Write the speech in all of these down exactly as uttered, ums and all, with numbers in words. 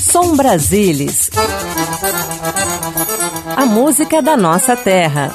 Som Brasilis. A música da nossa terra.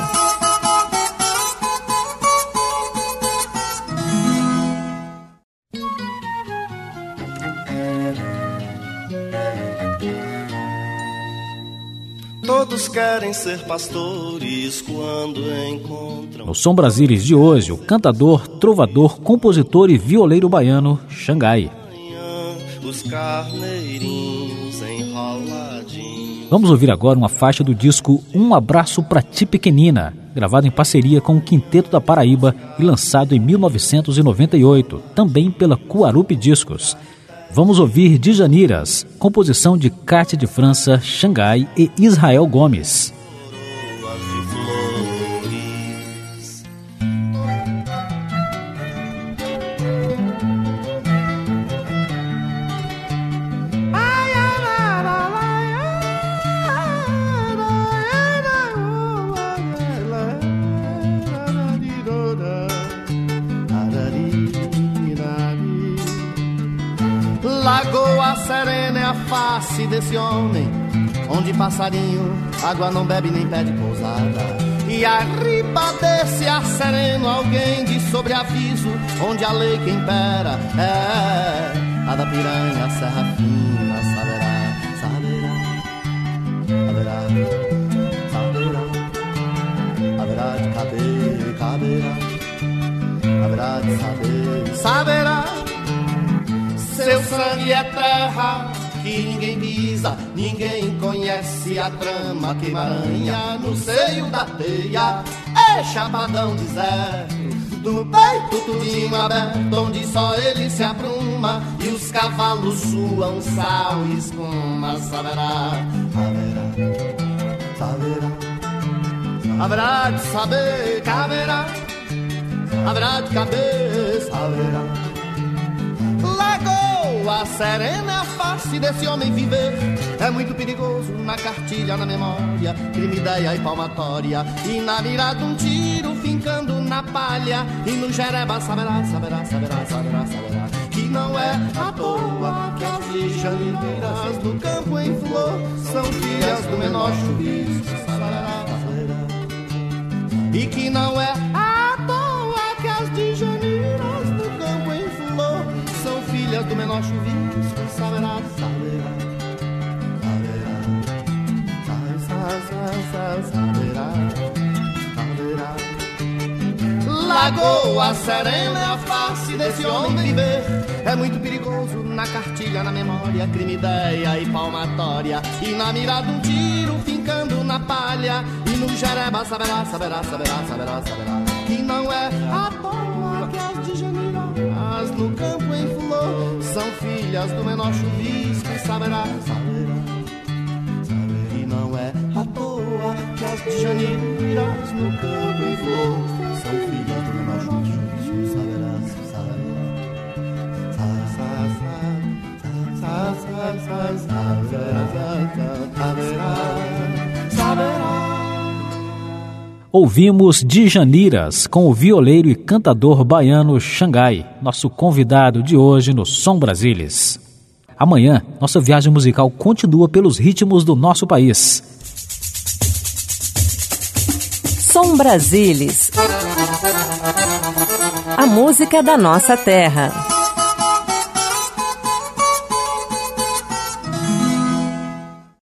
Todos querem ser pastores quando encontram. No Som Brasilis de hoje, o cantador, trovador, compositor e violeiro baiano Xangai. Os carneirinhos enroladinhos. Vamos ouvir agora uma faixa do disco Um Abraço Pra Ti Pequenina, gravado em parceria com o Quinteto da Paraíba e lançado em mil novecentos e noventa e oito, também pela Cuarupi Discos. Vamos ouvir Djaniras, composição de Cátia de França, Xangai e Israel Gomes. Lagoa serena é a face desse homem, onde passarinho, água não bebe nem pede pousada. E arriba desse ar sereno alguém de sobreaviso, onde a lei que impera é a da piranha, serra fina, saberá, saberá, saberá, saberá, haverá de caber, caberá, haverá de saber, saberá. Seu sangue é terra que ninguém pisa, ninguém conhece a trama que emaranha no seio da teia. É chapadão deserto, do peito tudinho aberto, onde só ele se apruma e os cavalos suam sal e espuma. Saberá, haverá, saberá, haverá de saber, caberá, haverá de caber, saberá. Lagoa serena é a face desse homem viver, é muito perigoso na cartilha, na memória, crime, ideia e palmatória, e na mirada um tiro fincando na palha, e no jereba saberá, saberá, saberá, saberá, saberá, que não é à toa que as lijaneiras do campo em flor são filhas do menor chuvisco, saberá, saberá, e que não é à toa que as lijaneiras do campo em flor são filhas do menor chuvisco, saberá, saberá, saberá, saberá, saberá. Lagoa serena é a face desse homem viver, é muito perigoso na cartilha, na memória, crime, ideia e palmatória, e na mirada um tiro fincando na palha, e no jereba saberá, saberá, saberá, saberá, saberá, que não é à toa que as digeneiras no campo em flor são filhas do menor chuvisco, saberá, saberá, saberá, que não é à toa que as digeneiras no campo em flor são filhas do menor chuvisco, saberá, saberá, saberá, saberá. Ouvimos Djaniras com o violeiro e cantador baiano Xangai, nosso convidado de hoje no Som Brasilis. Amanhã, nossa viagem musical continua pelos ritmos do nosso país. Som Brasilis. A música da nossa terra.